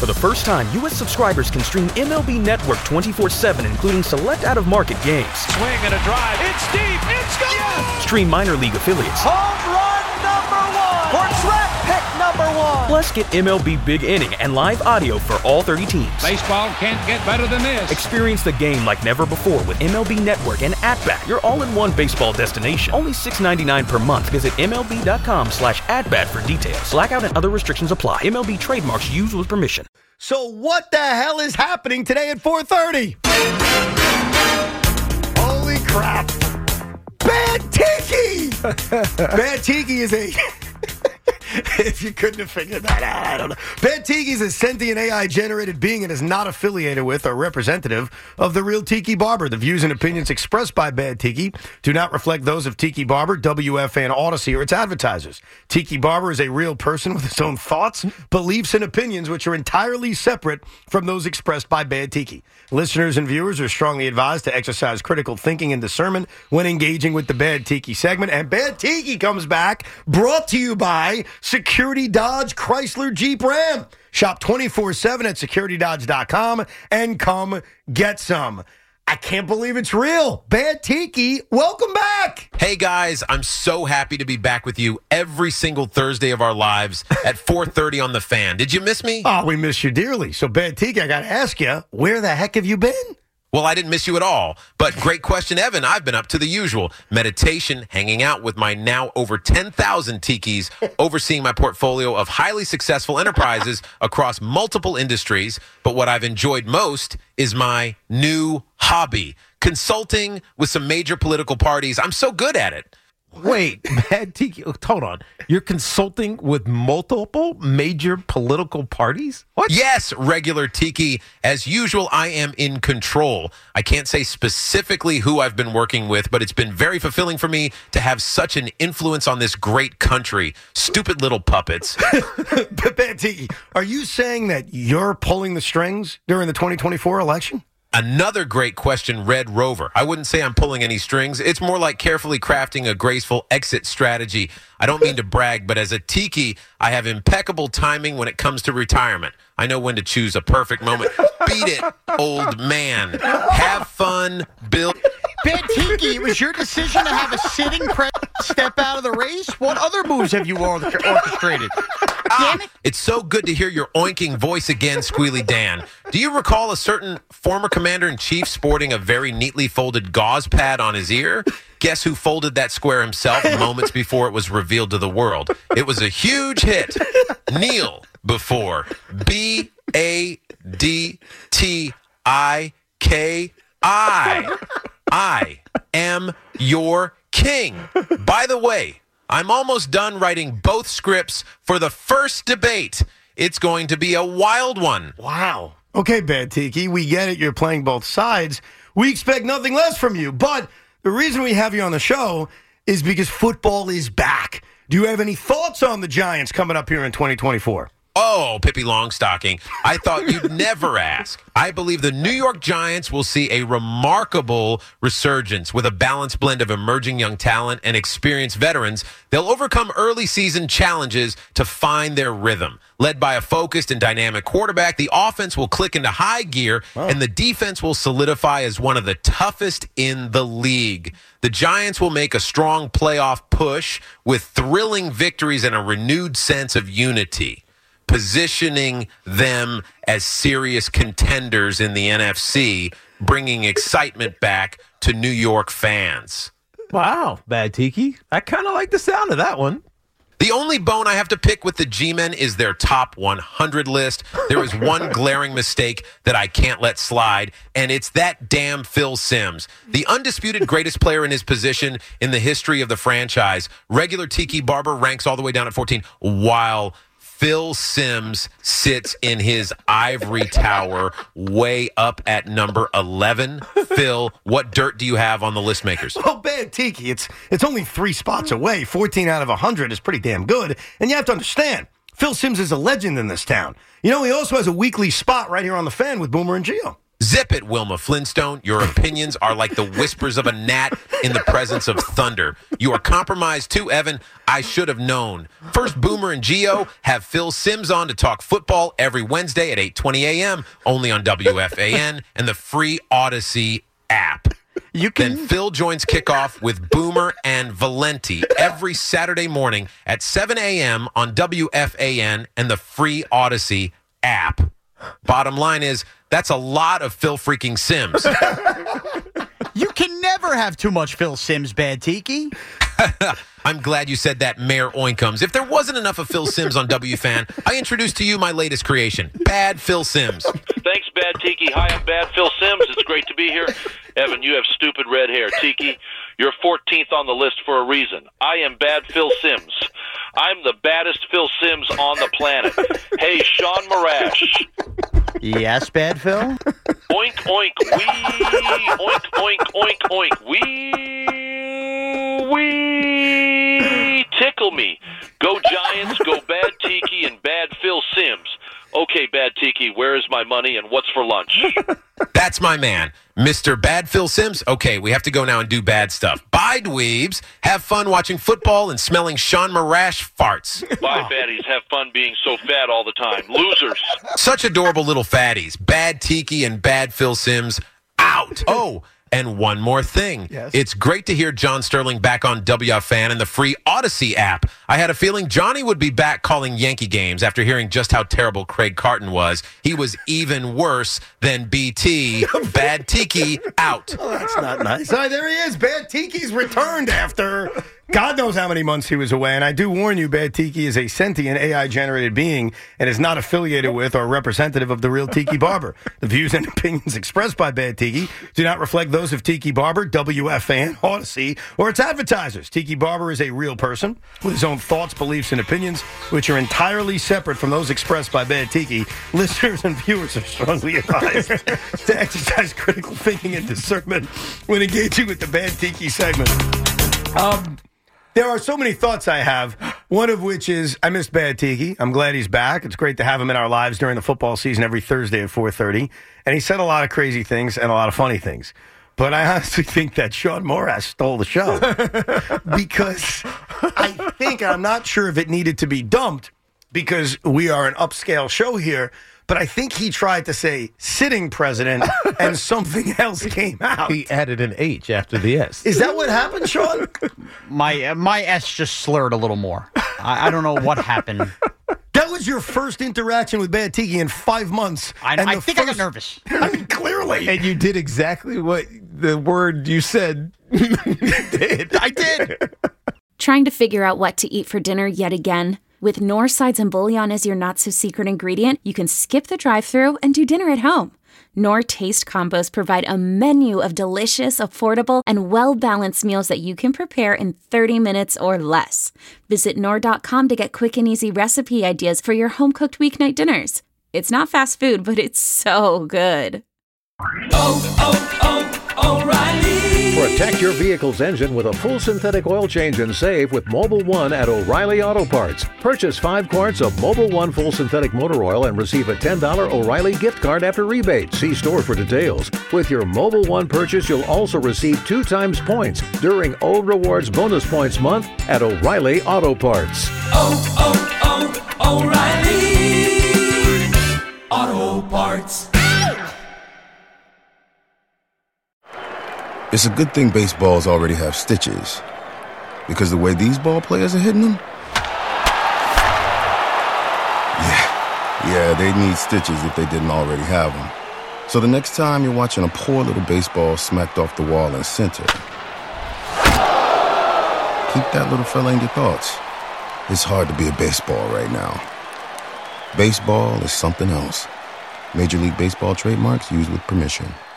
For the first time, U.S. subscribers can stream MLB Network 24/7, including select out-of-market games. Swing and a drive. It's deep. It's gone. Yes! Stream minor league affiliates. Home run number 1. Or draft pick number 1. Plus, get MLB Big Inning and live audio for all 30 teams. Baseball can't get better than this. Experience the game like never before with MLB Network and At-Bat, your all-in-one baseball destination. Only $6.99 per month. Visit MLB.com/atbat for details. Blackout and other restrictions apply. MLB trademarks used with permission. So what the hell is happening today at 4:30? Holy crap. Bad Tiki! Bad Tiki is a... If you couldn't have figured that out, I don't know. Bad Tiki is a sentient AI-generated being and is not affiliated with or representative of the real Tiki Barber. The views and opinions expressed by Bad Tiki do not reflect those of Tiki Barber, WFAN Odyssey, or its advertisers. Tiki Barber is a real person with his own thoughts, beliefs, and opinions, which are entirely separate from those expressed by Bad Tiki. Listeners and viewers are strongly advised to exercise critical thinking and discernment when engaging with the Bad Tiki segment. And Bad Tiki comes back, brought to you by Security Dodge Chrysler Jeep Ram. Shop 24/7 at securitydodge.com and come get some. I can't believe it's real. Bad Tiki, welcome back. Hey guys, I'm so happy to be back with you every single Thursday of our lives at 4:30 on The Fan. Did you miss me? Oh, we miss you dearly. So Bad Tiki, I got to ask you, where the heck have you been? Well, I didn't miss you at all. But great question, Evan. I've been up to the usual. Meditation, hanging out with my now over 10,000 tikis, overseeing my portfolio of highly successful enterprises across multiple industries. But what I've enjoyed most is my new hobby, consulting with some major political parties. I'm so good at it. Wait, Bad Tiki, hold on. You're consulting with multiple major political parties? What? Yes, regular Tiki. As usual, I am in control. I can't say specifically who I've been working with, but it's been very fulfilling for me to have such an influence on this great country. Stupid little puppets. Bad Tiki, are you saying that you're pulling the strings during the 2024 election? Another great question, Red Rover. I wouldn't say I'm pulling any strings. It's more like carefully crafting a graceful exit strategy. I don't mean to brag, but as a Tiki, I have impeccable timing when it comes to retirement. I know when to choose a perfect moment. Beat it, old man. Have fun, Bill. Bad Tiki, it was your decision to have a sitting president step out of the race? What other moves have you orchestrated? Damn it. It's so good to hear your oinking voice again, Squealy Dan. Do you recall a certain former commander-in-chief sporting a very neatly folded gauze pad on his ear? Guess who folded that square himself moments before it was revealed to the world? It was a huge hit. Kneel before. BADTIKI. I am your king. By the way, I'm almost done writing both scripts for the first debate. It's going to be a wild one. Wow. Okay, Bad Tiki, we get it. You're playing both sides. We expect nothing less from you. But the reason we have you on the show is because football is back. Do you have any thoughts on the Giants coming up here in 2024? Oh, Pippi Longstocking, I thought you'd never ask. I believe the New York Giants will see a remarkable resurgence with a balanced blend of emerging young talent and experienced veterans. They'll overcome early season challenges to find their rhythm. Led by a focused and dynamic quarterback, the offense will click into high gear, and the defense will solidify as one of the toughest in the league. The Giants will make a strong playoff push with thrilling victories and a renewed sense of unity, positioning them as serious contenders in the NFC, bringing excitement back to New York fans. Wow, Bad Tiki. I kind of like the sound of that one. The only bone I have to pick with the G-Men is their top 100 list. There is one glaring mistake that I can't let slide, and it's that damn Phil Simms, the undisputed greatest player in his position in the history of the franchise. Regular Tiki Barber ranks all the way down at 14, while Phil Simms sits in his ivory tower way up at number 11. Phil, what dirt do you have on the list makers? Well, Bad Tiki, it's only 3 spots away. 14 out of 100 is pretty damn good. And you have to understand, Phil Simms is a legend in this town. You know, he also has a weekly spot right here on The Fan with Boomer and Gio. Zip it, Wilma Flintstone. Your opinions are like the whispers of a gnat in the presence of thunder. You are compromised too, Evan. I should have known. First, Boomer and Gio have Phil Simms on to talk football every Wednesday at 8:20 a.m. only on WFAN and the free Odyssey app. Then Phil joins kickoff with Boomer and Valenti every Saturday morning at 7 a.m. on WFAN and the free Odyssey app. Bottom line is, that's a lot of Phil freaking Simms. You can never have too much Phil Simms, Bad Tiki. I'm glad you said that, Mayor Oinkums. If there wasn't enough of Phil Simms on WFAN, I introduced to you my latest creation, Bad Phil Simms. Thanks, Bad Tiki. Hi, I'm Bad Phil Simms. It's great to be here. Evan, you have stupid red hair. Tiki, you're 14th on the list for a reason. I am Bad Phil Simms. I'm the baddest Phil Simms on the planet. Hey, Sean Marash. Yes, Bad Phil? Oink, oink, wee. Oink, oink, oink, oink, wee. Wee. Tickle me. Go Giants, go Bad Tiki, and Bad Phil Simms. Okay, Bad Tiki, where is my money and what's for lunch? That's my man, Mr. Bad Phil Simms. Okay, we have to go now and do bad stuff. Bye, dweebs. Have fun watching football and smelling Sean Marash farts. Bye, fatties. Have fun being so fat all the time. Losers. Such adorable little fatties. Bad Tiki and Bad Phil Simms out. Oh, and one more thing. Yes. It's great to hear John Sterling back on WFAN and the free Odyssey app. I had a feeling Johnny would be back calling Yankee games after hearing just how terrible Craig Carton was. He was even worse than BT. Bad Tiki out. Oh, that's not nice. All right, there he is. Bad Tiki's returned after God knows how many months he was away. And I do warn you, Bad Tiki is a sentient AI-generated being and is not affiliated with or representative of the real Tiki Barber. The views and opinions expressed by Bad Tiki do not reflect those of Tiki Barber, WFAN, Odyssey, or its advertisers. Tiki Barber is a real person with his own thoughts, beliefs, and opinions, which are entirely separate from those expressed by Bad Tiki. Listeners and viewers are strongly advised to exercise critical thinking and discernment when engaging with the Bad Tiki segment. There are so many thoughts I have, one of which is I missed Bad Tiki. I'm glad he's back. It's great to have him in our lives during the football season every Thursday at 4:30. And he said a lot of crazy things and a lot of funny things. But I honestly think that Sean Morash stole the show because I think, I'm not sure if it needed to be dumped because we are an upscale show here, but I think he tried to say sitting president and something else came out. He added an H after the S. Is that what happened, Sean? My S just slurred a little more. I don't know what happened. That was your first interaction with Bad Tiki in 5 months. I think I got nervous. I mean, clearly. And you did exactly what the word you said did. I did. Trying to figure out what to eat for dinner yet again? With Knorr sides and bouillon as your not-so-secret ingredient, you can skip the drive-thru and do dinner at home. Knorr Taste Combos provide a menu of delicious, affordable, and well-balanced meals that you can prepare in 30 minutes or less. Visit Knorr.com to get quick and easy recipe ideas for your home-cooked weeknight dinners. It's not fast food, but it's so good. Protect your vehicle's engine with a full synthetic oil change and save with Mobil 1 at O'Reilly Auto Parts. Purchase 5 quarts of Mobil 1 full synthetic motor oil and receive a $10 O'Reilly gift card after rebate. See store for details. With your Mobil 1 purchase, you'll also receive 2 times points during O Rewards Bonus Points Month at O'Reilly Auto Parts. O'Reilly Auto Parts. It's a good thing baseballs already have stitches, because the way these ball players are hitting them, yeah, they need stitches if they didn't already have them. So the next time you're watching a poor little baseball smacked off the wall in center, keep that little fella in your thoughts. It's hard to be a baseball right now. Baseball is something else. Major League Baseball trademarks used with permission.